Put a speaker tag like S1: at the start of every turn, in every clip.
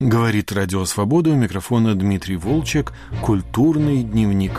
S1: Говорит Радио Свобода, у микрофона Дмитрий Волчек. Культурный дневник.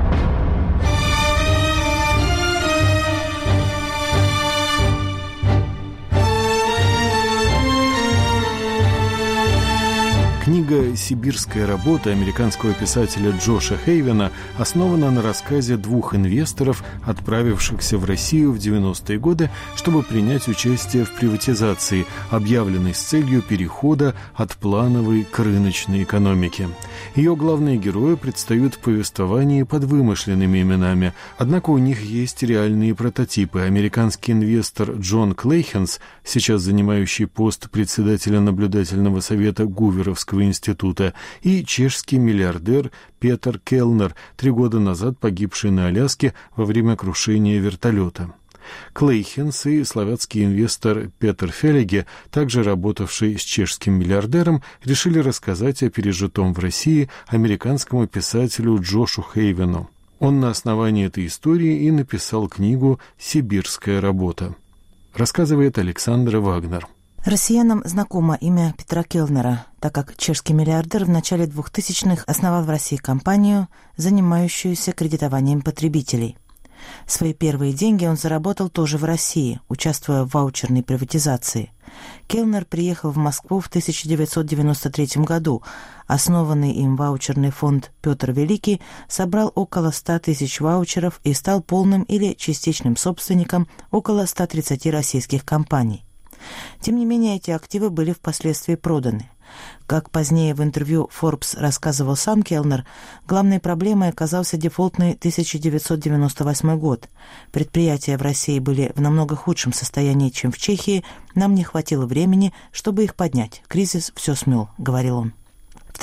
S1: Книга «Сибирская работа» американского писателя Джоша Хейвена основана на рассказе двух инвесторов, отправившихся в Россию в 90-е годы, чтобы принять участие в приватизации, объявленной с целью перехода от плановой к рыночной экономике. Ее главные герои предстают в повествовании под вымышленными именами, однако у них есть реальные прототипы. Американский инвестор Джон Клейхенс, сейчас занимающий пост председателя наблюдательного совета Гуверовского института, и чешский миллиардер Петер Келнер, 3 года назад погибший на Аляске во время крушения вертолета. Клейхенс и словацкий инвестор Петер Фелеге, также работавший с чешским миллиардером, решили рассказать о пережитом в России американскому писателю Джошу Хейвену. Он на основании этой истории и написал книгу «Сибирская работа». Рассказывает Александра Вагнер.
S2: Россиянам знакомо имя Петра Келнера, так как чешский миллиардер в начале 2000-х основал в России компанию, занимающуюся кредитованием потребителей. Свои первые деньги он заработал тоже в России, участвуя в ваучерной приватизации. Келнер приехал в Москву в 1993 году. Основанный им ваучерный фонд «Петр Великий» собрал около 100 тысяч ваучеров и стал полным или частичным собственником около 130 российских компаний. Тем не менее, эти активы были впоследствии проданы. Как позднее в интервью Forbes рассказывал сам Келнер, главной проблемой оказался дефолтный 1998 год. Предприятия в России были в намного худшем состоянии, чем в Чехии. Нам не хватило времени, чтобы их поднять. Кризис все смел, говорил он. В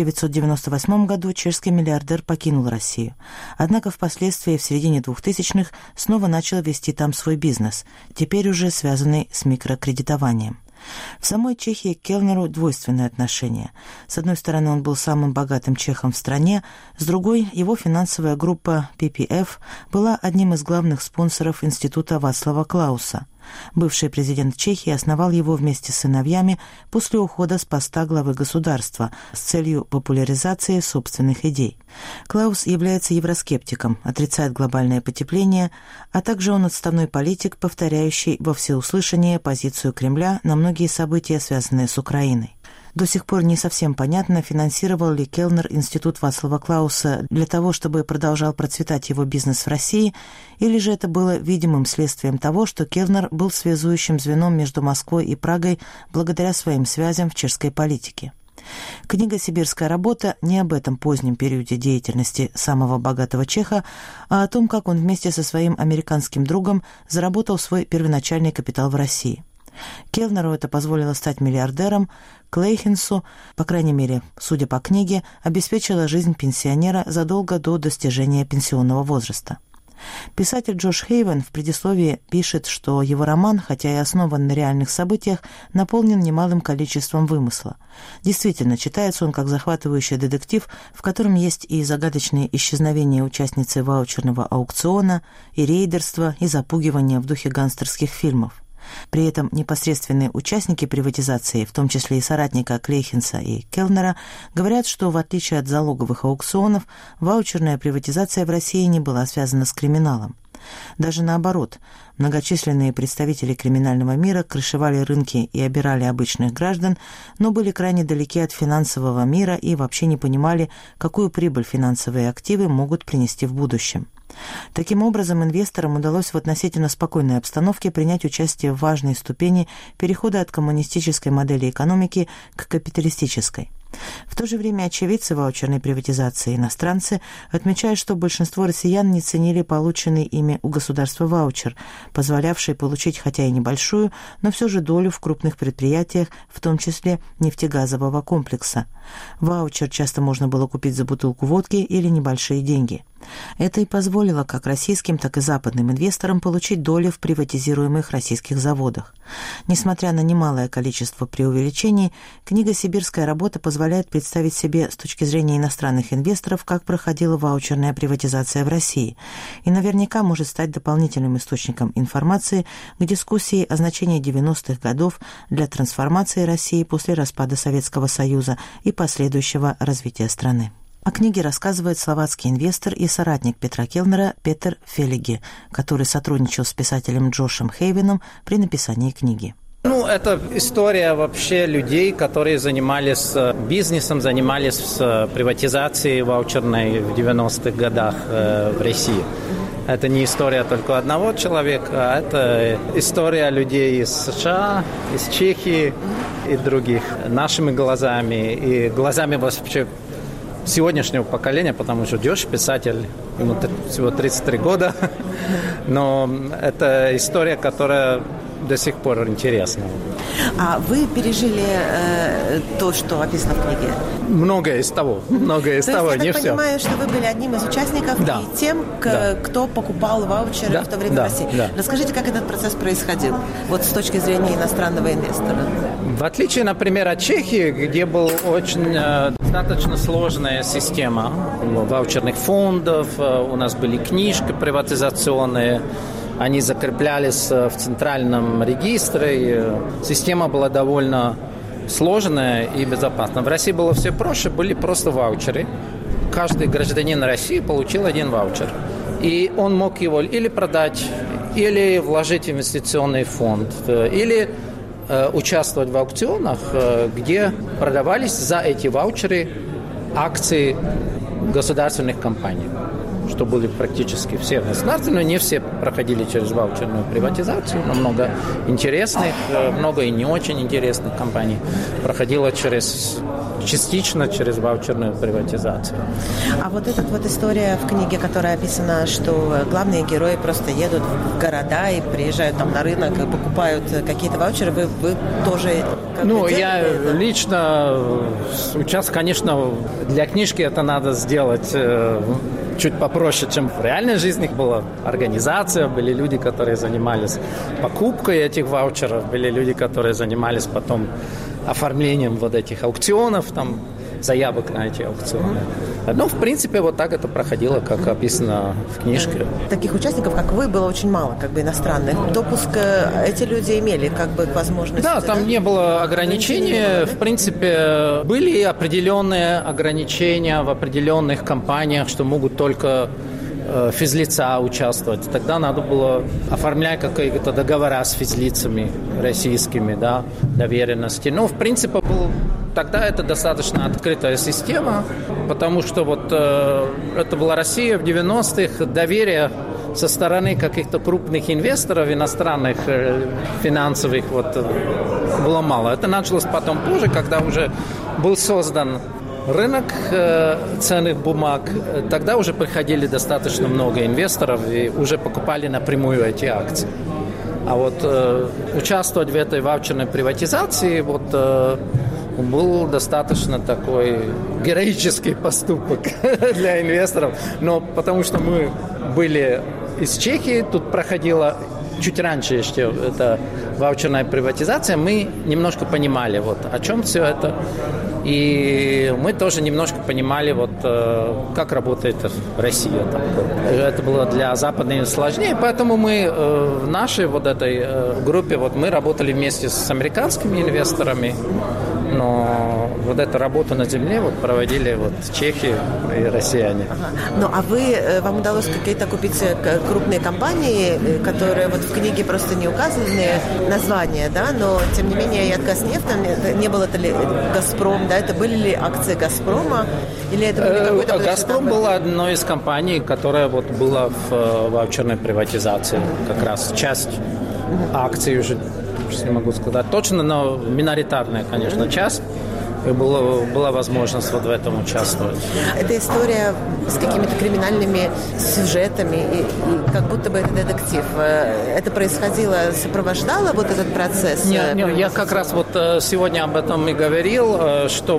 S2: 1998 году чешский миллиардер покинул Россию. Однако впоследствии, в середине 2000-х, снова начал вести там свой бизнес, теперь уже связанный с микрокредитованием. В самой Чехии к Келнеру двойственное отношение. С одной стороны, он был самым богатым чехом в стране, с другой, его финансовая группа PPF была одним из главных спонсоров Института Вацлава Клауса. Бывший президент Чехии основал его вместе с сыновьями после ухода с поста главы государства с целью популяризации собственных идей. Клаус является евроскептиком, отрицает глобальное потепление, а также он отставной политик, повторяющий во всеуслышание позицию Кремля на многие события, связанные с Украиной. До сих пор не совсем понятно, финансировал ли Келнер Институт Вацлава Клауса для того, чтобы продолжал процветать его бизнес в России, или же это было видимым следствием того, что Келнер был связующим звеном между Москвой и Прагой благодаря своим связям в чешской политике. Книга «Сибирская работа» не об этом позднем периоде деятельности самого богатого чеха, а о том, как он вместе со своим американским другом заработал свой первоначальный капитал в России. Келнеру это позволило стать миллиардером, Клейхенсу, по крайней мере, судя по книге, обеспечила жизнь пенсионера задолго до достижения пенсионного возраста. Писатель Джош Хейвен в предисловии пишет, что его роман, хотя и основан на реальных событиях, наполнен немалым количеством вымысла. Действительно, читается он как захватывающий детектив, в котором есть и загадочные исчезновения участницы ваучерного аукциона, и рейдерство, и запугивание в духе гангстерских фильмов. При этом непосредственные участники приватизации, в том числе и соратника Клейхенса и Келнера, говорят, что в отличие от залоговых аукционов, ваучерная приватизация в России не была связана с криминалом. Даже наоборот, многочисленные представители криминального мира крышевали рынки и обирали обычных граждан, но были крайне далеки от финансового мира и вообще не понимали, какую прибыль финансовые активы могут принести в будущем. Таким образом, инвесторам удалось в относительно спокойной обстановке принять участие в важной ступени перехода от коммунистической модели экономики к капиталистической. В то же время очевидцы ваучерной приватизации, иностранцы, отмечают, что большинство россиян не ценили полученный ими у государства ваучер, позволявший получить хотя и небольшую, но все же долю в крупных предприятиях, в том числе нефтегазового комплекса. Ваучер часто можно было купить за бутылку водки или небольшие деньги. Это и позволило как российским, так и западным инвесторам получить доли в приватизируемых российских заводах. Несмотря на немалое количество преувеличений, книга «Сибирская работа» позволяет позволяет представить себе с точки зрения иностранных инвесторов, как проходила ваучерная приватизация в России, и наверняка может стать дополнительным источником информации к дискуссии о значении 90-х годов для трансформации России после распада Советского Союза и последующего развития страны. О книге рассказывает словацкий инвестор и соратник Петра Келнера Петер Фелиги, который сотрудничал с писателем Джошем Хейвеном при написании книги.
S3: Это история вообще людей, которые занимались бизнесом, занимались приватизацией ваучерной в 90-х годах в России. Это не история только одного человека, а это история людей из США, из Чехии и других. Нашими глазами и глазами вообще сегодняшнего поколения, потому что Джош писатель, ему всего 33 года, но это история, которая до сих пор интересна.
S2: А вы пережили то, что описано в книге?
S3: Многое из того, не все.
S2: Я понимаю, что вы были одним из участников и тем, кто покупал ваучеры в то время в России.
S3: Да.
S2: Расскажите, как этот процесс происходил, вот с точки зрения иностранного инвестора?
S3: В отличие, например, от Чехии, где была очень достаточно сложная система ваучерных фондов, у нас были книжки приватизационные, они закреплялись в центральном регистре. Система была довольно сложная и безопасная. В России было все проще, были просто ваучеры. Каждый гражданин России получил один ваучер. И он мог его или продать, или вложить в инвестиционный фонд, или участвовать в аукционах, где продавались за эти ваучеры акции государственных компаний, что были практически все государственные, не все проходили через ваучерную приватизацию, но много интересных, много и не очень интересных компаний проходило частично через ваучерную приватизацию.
S2: А вот эта вот история в книге, которая описана, что главные герои просто едут в города и приезжают там на рынок и покупают какие-то ваучеры, вы тоже...
S3: Я лично участвую, конечно, для книжки это надо сделать чуть попроще, чем в реальной жизни. Была организация, были люди, которые занимались покупкой этих ваучеров, были люди, которые занимались потом оформлением вот этих аукционов, там, заявок на эти аукционы. Но, в принципе, вот так это проходило, как описано в книжке.
S2: Таких участников, как вы, было очень мало, иностранных. Допуск эти люди имели, возможность...
S3: Да, там не было ограничений. В принципе, были определенные ограничения в определенных компаниях, что могут только физлица участвовать. Тогда надо было оформлять какие-то договора с физлицами российскими, доверенности. Но, в принципе, тогда это достаточно открытая система, потому что это была Россия в 90-х, доверие со стороны каких-то крупных инвесторов, иностранных, финансовых, было мало. Это началось потом позже, когда уже был создан рынок ценных бумаг. Тогда уже приходили достаточно много инвесторов и уже покупали напрямую эти акции. А участвовать в этой ваучерной приватизации был достаточно такой героический поступок для инвесторов. Но потому что мы были из Чехии, тут проходила чуть раньше еще эта ваучерная приватизация, мы немножко понимали, о чем все это. И мы тоже немножко понимали, как работает Россия. Это было для западных сложнее, поэтому мы в нашей этой группе, мы работали вместе с американскими инвесторами, но эту работу на земле проводили чехи и россияне.
S2: Ага. Вам удалось какие-то купить крупные компании, которые в книге просто не указаны названия, но тем не менее и от Газнефта не было это ли Газпром, это были ли акции Газпрома или это были какой-то...
S3: Газпром была одной из компаний, которая была в ваучерной приватизации, как раз часть акций уже не могу сказать точно, но миноритарная, конечно, часть. И была возможность в этом участвовать.
S2: Это история с какими-то криминальными сюжетами, и как будто бы это детектив. Это происходило, сопровождало этот процесс?
S3: Нет, я как раз сегодня об этом и говорил, что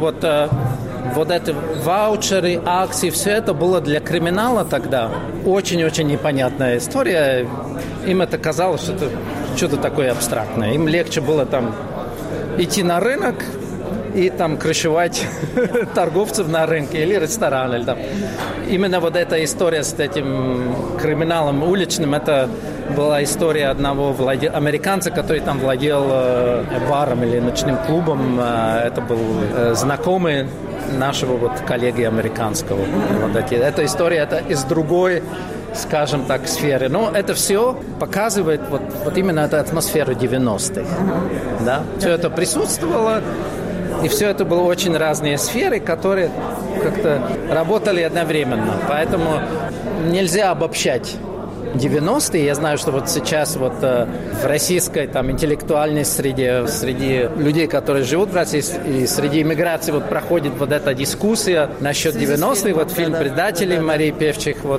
S3: эти ваучеры, акции, все это было для криминала тогда очень-очень непонятная история. Им это казалось, что это что-то такое абстрактное. Им легче было идти на рынок, и там крышевать торговцев на рынке или ресторан. Или там. Именно вот эта история с этим криминалом уличным, это была история одного американца, который там владел баром или ночным клубом. Это был знакомый нашего вот коллеги американского. Эта история это из другой, скажем так, сферы. Но это все показывает вот именно эту атмосферу 90-х. Да? Все это присутствовало, и все это было очень разные сферы, которые как-то работали одновременно. Поэтому нельзя обобщать 90-е. Я знаю, что вот сейчас вот в российской там интеллектуальной среде, среди людей, которые живут в России, и среди иммиграции вот проходит вот эта дискуссия насчет 90-х, вот фильм «Предатели» Марии Певчих, вот,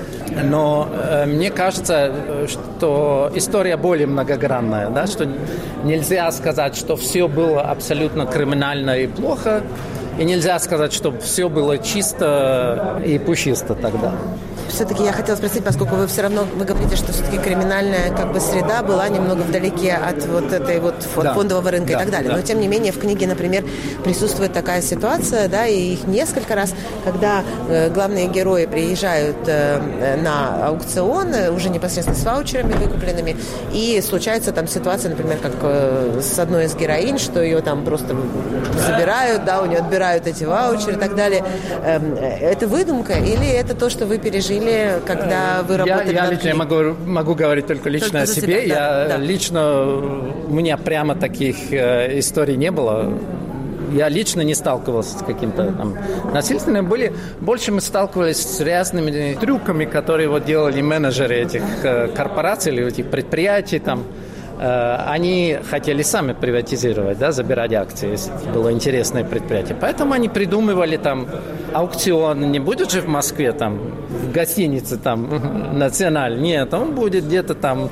S3: но мне кажется, что история более многогранная, да, что нельзя сказать, что все было абсолютно криминально и плохо, и нельзя сказать, что все было чисто и пушисто тогда.
S4: Все-таки я хотела спросить, поскольку вы говорите, что все-таки криминальная как бы среда была немного вдалеке от вот этой вот фондового рынка и так далее. Но тем не менее в книге, например, присутствует такая ситуация, да, и их несколько раз, когда главные герои приезжают на аукцион уже непосредственно с ваучерами выкупленными, и случается там ситуация, например, как с одной из героинь, что ее там просто забирают, да, у нее отбирают эти ваучеры и так далее. Это выдумка или это то, что вы пережили, когда вы работали
S3: я лично могу говорить только лично о себе. Лично у меня прямо таких историй не было. Я лично не сталкивался с каким-то там насильственным. Больше мы сталкивались с разными трюками, которые вот делали менеджеры этих корпораций или этих предприятий там. Они хотели сами приватизировать, да, забирать акции, если было интересное предприятие. Поэтому они придумывали там аукцион. Не будет же в Москве там в гостинице там «Националь». Нет, он будет где-то там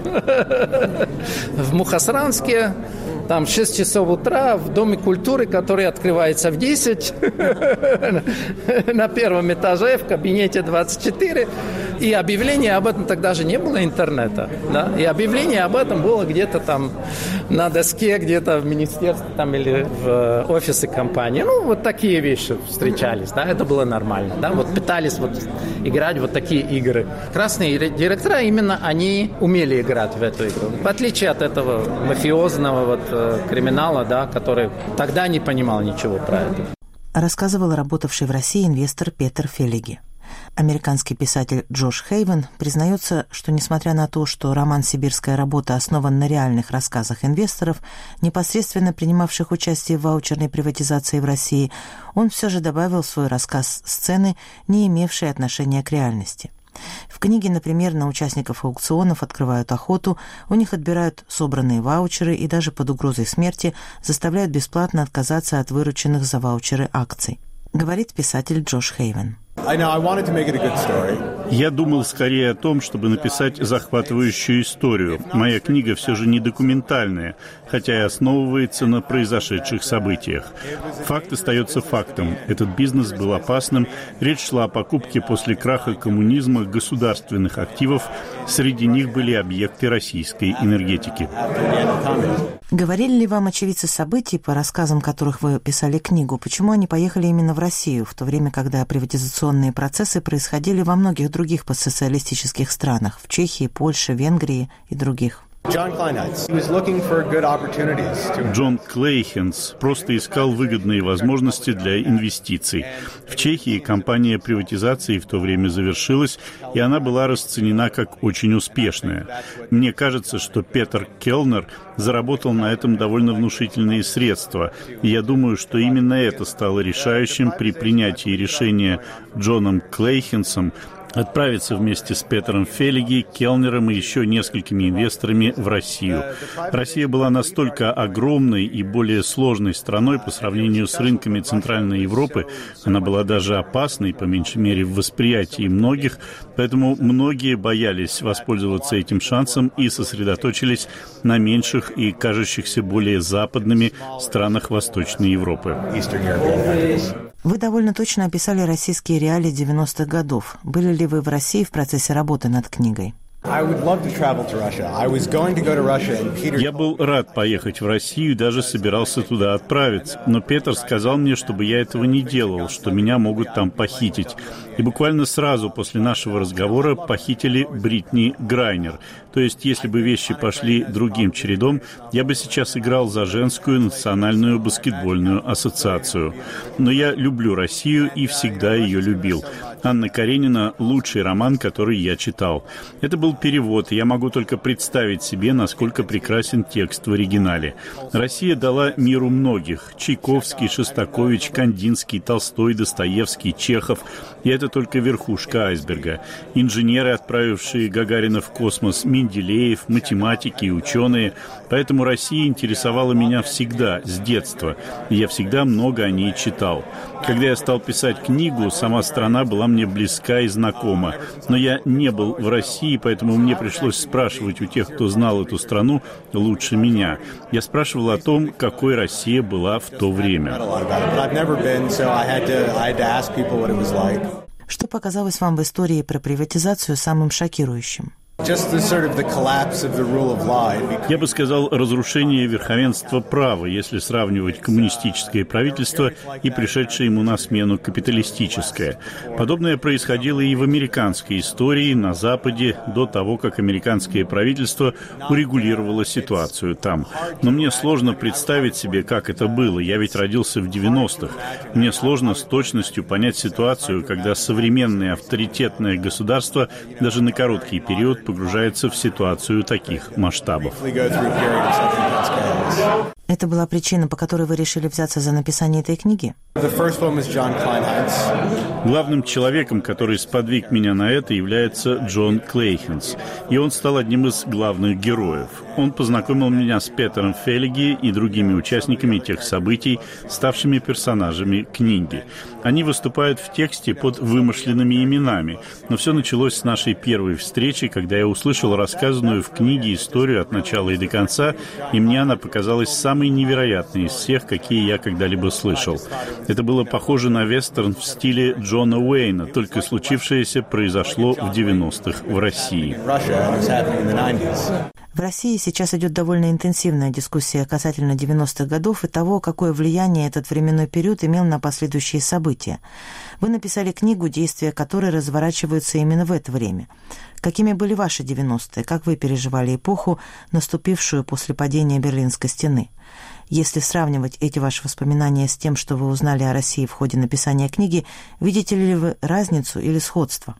S3: в Мухосранске. Там в 6 часов утра в Доме культуры, который открывается в 10, на первом этаже, в кабинете 24. И объявление об этом тогда же не было интернета. Да? И объявление об этом было где-то там на доске, где-то в министерстве там, или в офисе компании. Ну, вот такие вещи встречались. Да? Это было нормально. Да? Вот пытались вот играть вот такие игры. Красные директора, именно они умели играть в эту игру. В отличие от этого мафиозного вот криминала, да, который тогда не понимал ничего про это.
S2: Рассказывал работавший в России инвестор Петер Фелиги. Американский писатель Джош Хейвен признается, что несмотря на то, что роман «Сибирская работа» основан на реальных рассказах инвесторов, непосредственно принимавших участие в ваучерной приватизации в России, он все же добавил в свой рассказ сцены, не имевшие отношения к реальности. В книге, например, на участников аукционов открывают охоту, у них отбирают собранные ваучеры и даже под угрозой смерти заставляют бесплатно отказаться от вырученных за ваучеры акций, говорит писатель Джош Хейвен.
S5: Я думал скорее о том, чтобы написать захватывающую историю. Моя книга все же не документальная, хотя и основывается на произошедших событиях. Факт остается фактом. Этот бизнес был опасным. Речь шла о покупке после краха коммунизма государственных активов. Среди них были объекты российской энергетики.
S2: Говорили ли вам очевидцы событий, по рассказам которых вы писали книгу, почему они поехали именно в Россию, в то время, когда приватизационные процессы происходили во многих других постсоциалистических странах, в Чехии, Польше, Венгрии и других?
S5: Джон Клейхенс просто искал выгодные возможности для инвестиций. В Чехии кампания приватизации в то время завершилась, и она была расценена как очень успешная. Мне кажется, что Петер Келнер заработал на этом довольно внушительные средства, и я думаю, что именно это стало решающим при принятии решения Джоном Клейхенсом отправиться вместе с Петером Фелиги, Келнером и еще несколькими инвесторами в Россию. Россия была настолько огромной и более сложной страной по сравнению с рынками Центральной Европы, она была даже опасной, по меньшей мере, в восприятии многих, поэтому многие боялись воспользоваться этим шансом и сосредоточились на меньших и кажущихся более западными странах Восточной Европы.
S2: Вы довольно точно описали российские реалии 90-х годов. Были ли вы в России в процессе работы над книгой?
S5: Я был рад поехать в Россию и даже собирался туда отправиться. Но Петр сказал мне, чтобы я этого не делал, что меня могут там похитить. И буквально сразу после нашего разговора похитили Бритни Грайнер. То есть, если бы вещи пошли другим чередом, я бы сейчас играл за женскую национальную баскетбольную ассоциацию. Но я люблю Россию и всегда ее любил. «Анна Каренина» — лучший роман, который я читал. Это был перевод, и я могу только представить себе, насколько прекрасен текст в оригинале. Россия дала миру многих. Чайковский, Шостакович, Кандинский, Толстой, Достоевский, Чехов. И это только верхушка айсберга. Инженеры, отправившие Гагарина в космос, Менделеев, математики и ученые. Поэтому Россия интересовала меня всегда, с детства. И я всегда много о ней читал. Когда я стал писать книгу, сама страна была мне близка и знакома. Но я не был в России, поэтому мне пришлось спрашивать у тех, кто знал эту страну лучше меня. Я спрашивал о том, какой Россия была в то время.
S2: Что показалось вам в истории про приватизацию самым шокирующим?
S5: Я бы сказал, разрушение верховенства права, если сравнивать коммунистическое правительство и пришедшее ему на смену капиталистическое. Подобное происходило и в американской истории на Западе до того, как американское правительство урегулировало ситуацию там. Но мне сложно представить себе, как это было. Я ведь родился в 90-х. Мне сложно с точностью понять ситуацию, когда современное авторитетное государство даже на короткий период погружается в ситуацию таких масштабов.
S2: Это была причина, по которой вы решили взяться за написание этой книги?
S5: Главным человеком, который сподвиг меня на это, является Джон Клейхенс. И он стал одним из главных героев. Он познакомил меня с Петером Феллиги и другими участниками тех событий, ставшими персонажами книги. Они выступают в тексте под вымышленными именами. Но все началось с нашей первой встречи, когда я услышал рассказанную в книге историю от начала и до конца, и мне она показалась самой невероятной из всех, какие я когда-либо слышал. Это было похоже на вестерн в стиле Джона Уэйна, только случившееся произошло в 90-х в России.
S2: В России сейчас идет довольно интенсивная дискуссия касательно 90-х годов и того, какое влияние этот временной период имел на последующие события. Вы написали книгу, действия которой разворачиваются именно в это время. Какими были ваши 90-е? Как вы переживали эпоху, наступившую после падения Берлинской стены? Если сравнивать эти ваши воспоминания с тем, что вы узнали о России в ходе написания книги, видите ли вы разницу или сходство?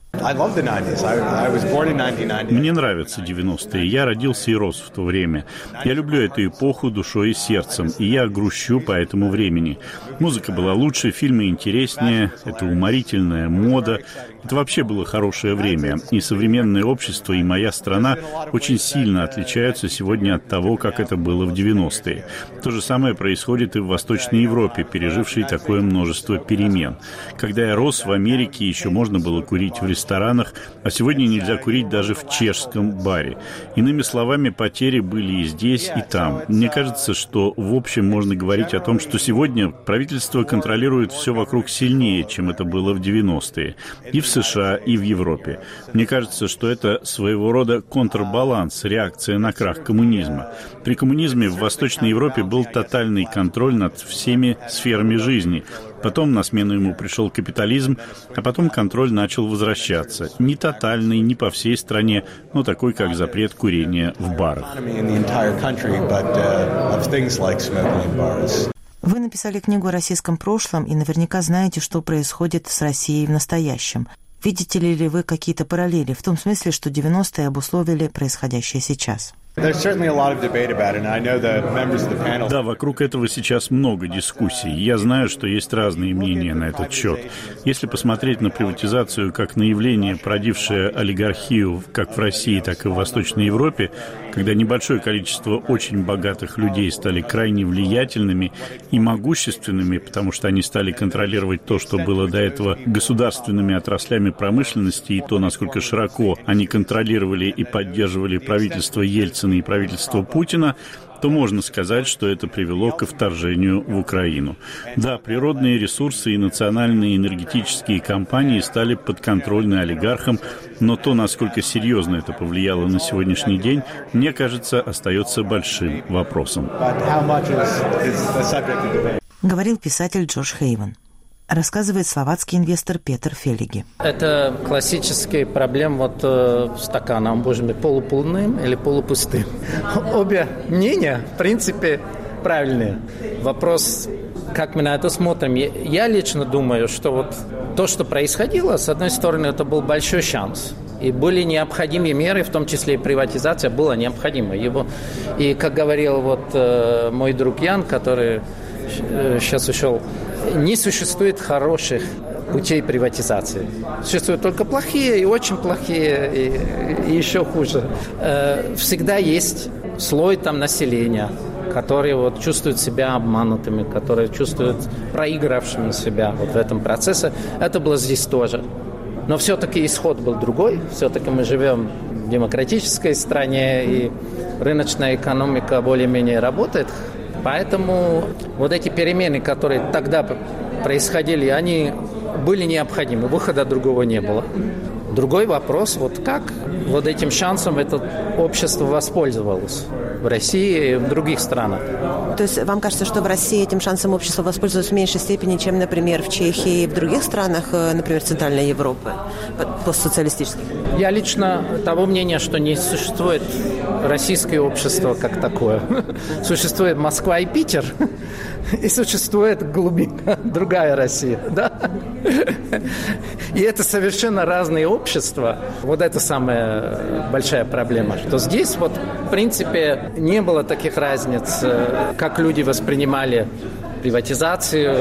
S5: Мне нравятся 90-е. Я родился и рос в то время. Я люблю эту эпоху душой и сердцем, и я грущу по этому времени. Музыка была лучше, фильмы интереснее, это уморительная мода. Это вообще было хорошее время. И современное общество, и моя страна очень сильно отличаются сегодня от того, как это было в 90-е. То же самое происходит и в Восточной Европе, пережившей такое множество перемен. Когда я рос в Америке, еще можно было курить в ресторанах, а сегодня нельзя курить даже в чешском баре. Иными словами, потери были и здесь, и там. Мне кажется, что в общем можно говорить о том, что сегодня правительство контролирует все вокруг сильнее, чем это было в 90-е. И в США, и в Европе. Мне кажется, что это своего рода контрбаланс, реакция на крах коммунизма. При коммунизме в Восточной Европе был тотальный контроль над всеми сферами жизни. Потом на смену ему пришел капитализм, а потом контроль начал возвращаться. Не тотальный, не по всей стране, но такой, как запрет курения в барах.
S2: Вы написали книгу о российском прошлом и наверняка знаете, что происходит с Россией в настоящем. Видите ли вы какие-то параллели, в том смысле, что 90-е обусловили происходящее сейчас?
S5: Да, вокруг этого сейчас много дискуссий. Я знаю, что есть разные мнения на этот счет. Если посмотреть на приватизацию как на явление, породившее олигархию как в России, так и в Восточной Европе, когда небольшое количество очень богатых людей стали крайне влиятельными и могущественными, потому что они стали контролировать то, что было до этого государственными отраслями промышленности, и то, насколько широко они контролировали и поддерживали правительство Ельцина Ельцина и правительства Путина, то можно сказать, что это привело ко вторжению в Украину. Да, природные ресурсы и национальные энергетические компании стали подконтрольны олигархам, но то, насколько серьезно это повлияло на сегодняшний день, мне кажется, остается большим вопросом.
S2: Говорил писатель Джош Хейвен. Рассказывает словацкий инвестор Петр Фелиги.
S3: Это классическая проблема стакана. Он может быть полуполным или полупустым. Обе мнения, в принципе, правильные. Вопрос, как мы на это смотрим. Я лично думаю, что то, что происходило, с одной стороны, это был большой шанс. И были необходимые меры, в том числе и приватизация была необходима. И как говорил мой друг Ян, который сейчас ушел, не существует хороших путей приватизации. Существуют только плохие и очень плохие, и еще хуже. Всегда есть слой населения, которые чувствуют себя обманутыми, которые чувствуют проигравшими себя в этом процессе. Это было здесь тоже. Но все-таки исход был другой. Все-таки мы живем в демократической стране, и рыночная экономика более-менее работает. Поэтому эти перемены, которые тогда происходили, они были необходимы. Выхода другого не было. Другой вопрос, как этим шансом это общество воспользовалось в России и в других странах.
S4: То есть вам кажется, что в России этим шансом общество воспользовалось в меньшей степени, чем, например, в Чехии и в других странах, например, Центральной Европы, постсоциалистических?
S3: Я лично того мнения, что не существует российское общество как такое. Существует Москва и Питер, и существует глубина, другая Россия. Да? И это совершенно разные общества. Это самая большая проблема. Что здесь, в принципе, не было таких разниц, как люди воспринимали приватизацию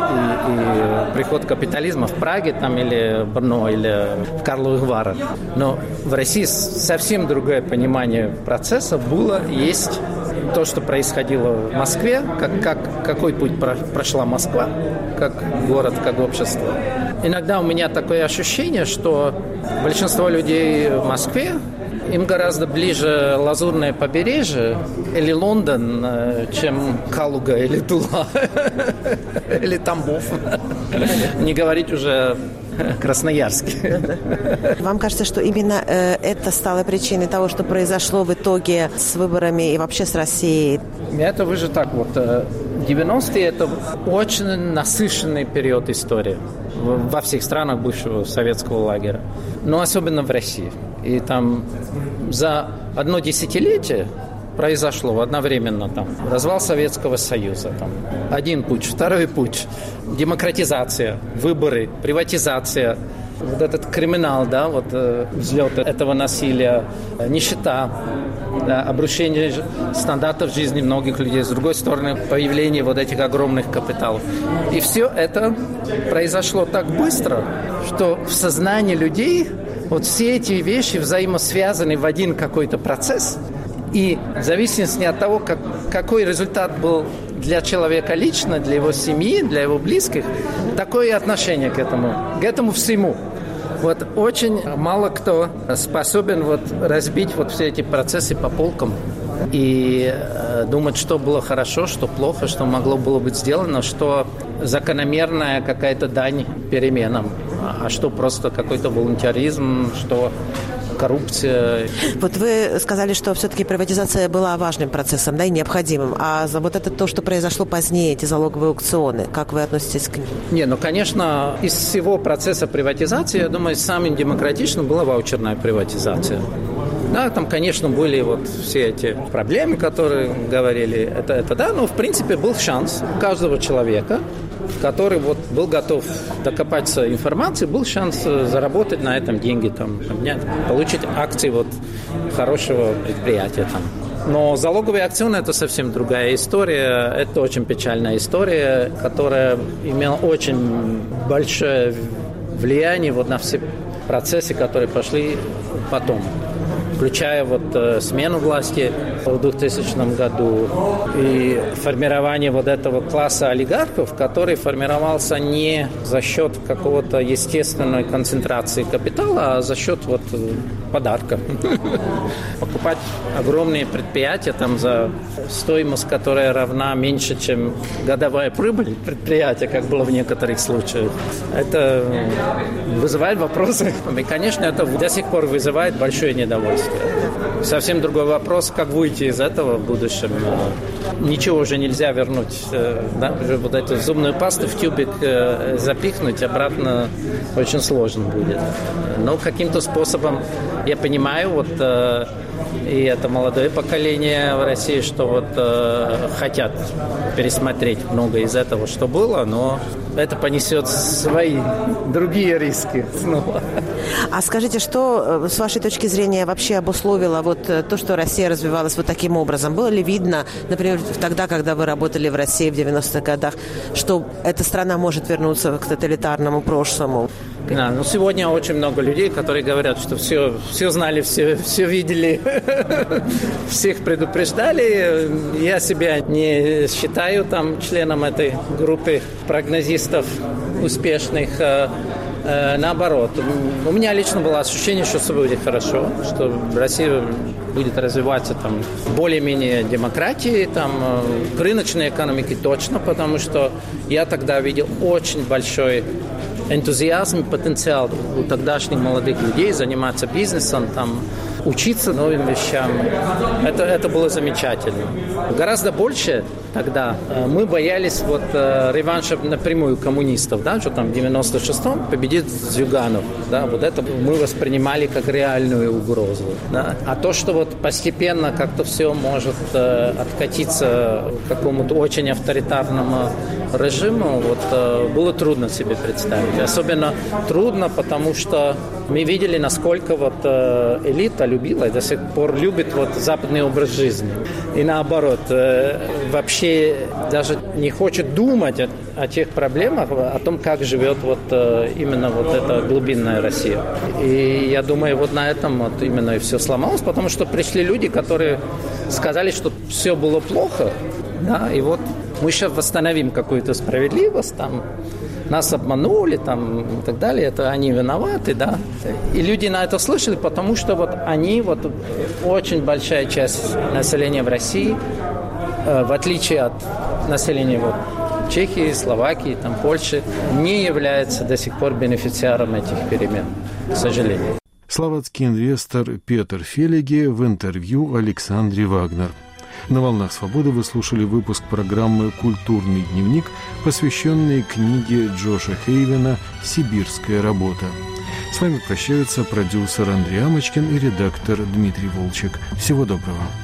S3: и приход капитализма в Праге или Брно, или в Карловых Варах. Но в России совсем другое понимание процесса было, есть то, что происходило в Москве, какой путь прошла Москва, как город, как общество. Иногда у меня такое ощущение, что большинство людей в Москве, им гораздо ближе Лазурное побережье или Лондон, чем Калуга или Тула, или Тамбов. Не говорить уже Красноярске.
S4: Вам кажется, что именно это стало причиной того, что произошло в итоге с выборами и вообще с Россией?
S3: Это уже так 90-е – это очень насыщенный период истории во всех странах бывшего советского лагеря, но особенно в России. И за одно десятилетие произошло одновременно развал Советского Союза, один путь, второй путь, демократизация, выборы, приватизация, этот криминал, взлет этого насилия, нищета, обрушение стандартов жизни многих людей, с другой стороны, появление этих огромных капиталов. И все это произошло так быстро, что в сознании людей все эти вещи взаимосвязаны в один какой-то процесс. И в зависимости от того, какой результат был для человека лично, для его семьи, для его близких, такое отношение к этому всему. Очень мало кто способен разбить все эти процессы по полкам и думать, что было хорошо, что плохо, что могло было быть сделано, что закономерная какая-то дань переменам, а что просто какой-то волонтеризм, что коррупция.
S4: Вы сказали, что все-таки приватизация была важным процессом, и необходимым. А это то, что произошло позднее, эти залоговые аукционы, как вы относитесь к ним?
S3: Конечно, из всего процесса приватизации, я думаю, самым демократичным была ваучерная приватизация. Да, конечно, были все эти проблемы, которые говорили, но в принципе был шанс у каждого человека, который был готов докопаться информации, был шанс заработать на этом деньги, получить акции хорошего предприятия. Но залоговые аукционы – это совсем другая история. Это очень печальная история, которая имела очень большое влияние на все процессы, которые пошли потом. включая вот смену власти в 2000 году и формирование вот этого класса олигархов, который формировался не за счет какого-то естественной концентрации капитала, а за счет вот подарка. Покупать огромные предприятия там за стоимость, которая равна меньше, чем годовая прибыль предприятия, как было в некоторых случаях. Это вызывает вопросы. И, конечно, это до сих пор вызывает большое недовольствие. Совсем другой вопрос, как выйти из этого в будущем. Ничего уже нельзя вернуть. Да? Вот эту зубную пасту в тюбик запихнуть обратно очень сложно будет. Но каким-то способом я понимаю, вот и это молодое поколение в России, что вот хотят пересмотреть много из этого, что было, но это понесет свои другие риски снова.
S4: А скажите, что с вашей точки зрения вообще обусловило вот то, что Россия развивалась вот таким образом? Было ли видно, например, тогда, когда вы работали в России в 90-х годах, что эта страна может вернуться к тоталитарному прошлому?
S3: Да, ну сегодня очень много людей, которые говорят, что все знали, все видели, всех предупреждали. Я себя не считаю там членом этой группы прогнозистов успешных. Наоборот, у меня лично было ощущение, что все будет хорошо, что Россия будет развиваться там более-менее демократии, там к рыночной экономике точно, потому что я тогда видел очень большой энтузиазм и потенциал у тогдашних молодых людей заниматься бизнесом, там, учиться новым вещам. Это было замечательно. Гораздо больше тогда мы боялись вот реванша напрямую коммунистов, да, что там в 96-м победит Зюганов. Да, вот это мы воспринимали как реальную угрозу. Да. А то, что вот постепенно как-то все может откатиться к какому-то очень авторитарному режиму, вот было трудно себе представить. Особенно трудно, потому что мы видели, насколько вот элита любила и до сих пор любит вот западный образ жизни. И наоборот, вообще даже не хочет думать о тех проблемах, о том, как живет вот именно вот эта глубинная Россия. И я думаю, вот на этом вот именно и все сломалось, потому что пришли люди, которые сказали, что все было плохо, да, и вот мы сейчас восстановим какую-то справедливость, там, нас обманули, там, и так далее, это они виноваты, да. И люди на это слышали, потому что вот они, вот очень большая часть населения в России, в отличие от населения вот Чехии, Словакии, там, Польши, не является до сих пор бенефициаром этих перемен, к сожалению.
S1: Словацкий инвестор Петр Фелиги в интервью Александре Вагнер. На «Волнах Свободы» вы слушали выпуск программы «Культурный дневник», посвященный книге Джоша Хейвена «Сибирская работа». С вами прощаются продюсер Андрей Амочкин и редактор Дмитрий Волчек. Всего доброго.